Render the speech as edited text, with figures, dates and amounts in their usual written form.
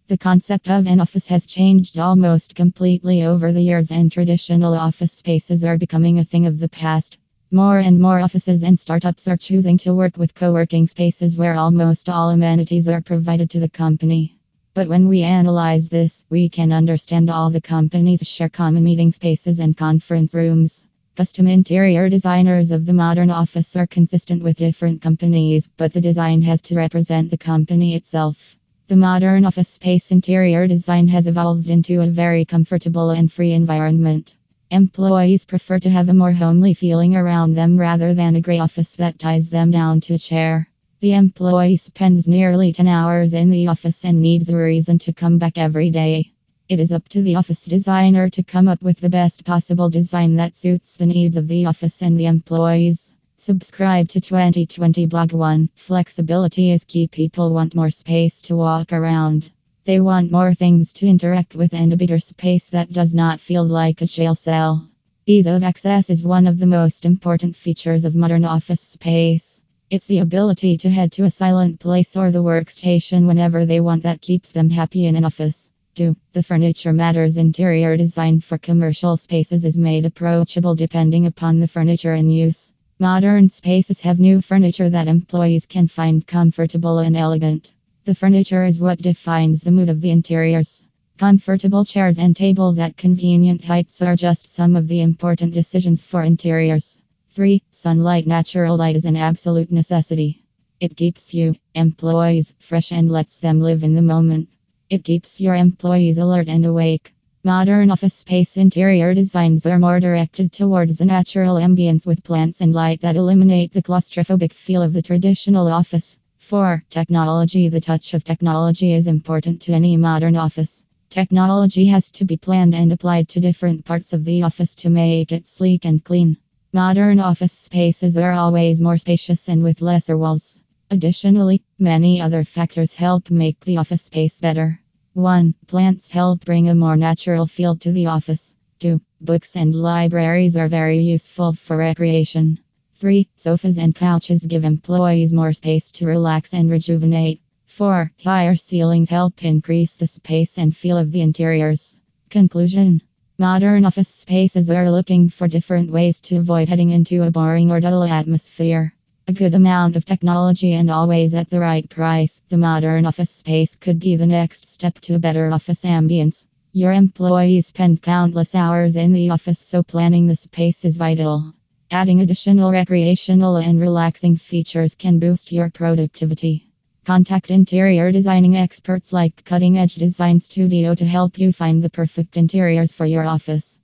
The concept of an office has changed almost completely over the years, and traditional office spaces are becoming a thing of the past. More and more offices and startups are choosing to work with co working spaces where almost all amenities are provided to the company. But when we analyze this, we can understand all the companies share common meeting spaces and conference rooms. Custom interior designers of the modern office are consistent with different companies, but the design has to represent the company itself. The modern office space interior design has evolved into a very comfortable and free environment. Employees prefer to have a more homely feeling around them rather than a gray office that ties them down to a chair. The employee spends nearly 10 hours in the office and needs a reason to come back every day. It is up to the office designer to come up with the best possible design that suits the needs of the office and the employees. Subscribe to 2020 Blog One. Flexibility is key. People want more space to walk around. They want more things to interact with and a bigger space that does not feel like a jail cell. Ease of access is one of the most important features of modern office space. It's the ability to head to a silent place or the workstation whenever they want that keeps them happy in an office. 2. The furniture matters. Interior design for commercial spaces is made approachable depending upon the furniture in use. Modern spaces have new furniture that employees can find comfortable and elegant. The furniture is what defines the mood of the interiors. Comfortable chairs and tables at convenient heights are just some of the important decisions for interiors. 3. Sunlight. Natural light is an absolute necessity. It keeps you, employees, fresh and lets them live in the moment. It keeps your employees alert and awake. Modern office space interior designs are more directed towards a natural ambience with plants and light that eliminate the claustrophobic feel of the traditional office. 4. Technology. The touch of technology is important to any modern office. Technology has to be planned and applied to different parts of the office to make it sleek and clean. Modern office spaces are always more spacious and with lesser walls. Additionally, many other factors help make the office space better. 1. Plants help bring a more natural feel to the office. 2. Books and libraries are very useful for recreation. 3. Sofas and couches give employees more space to relax and rejuvenate. 4. Higher ceilings help increase the space and feel of the interiors. Conclusion. Modern office spaces are looking for different ways to avoid heading into a boring or dull atmosphere. A good amount of technology and always at the right price. The modern office space could be the next step to a better office ambience. Your employees spend countless hours in the office, so planning the space is vital. Adding additional recreational and relaxing features can boost your productivity. Contact interior designing experts like Cutting Edge Design Studio to help you find the perfect interiors for your office.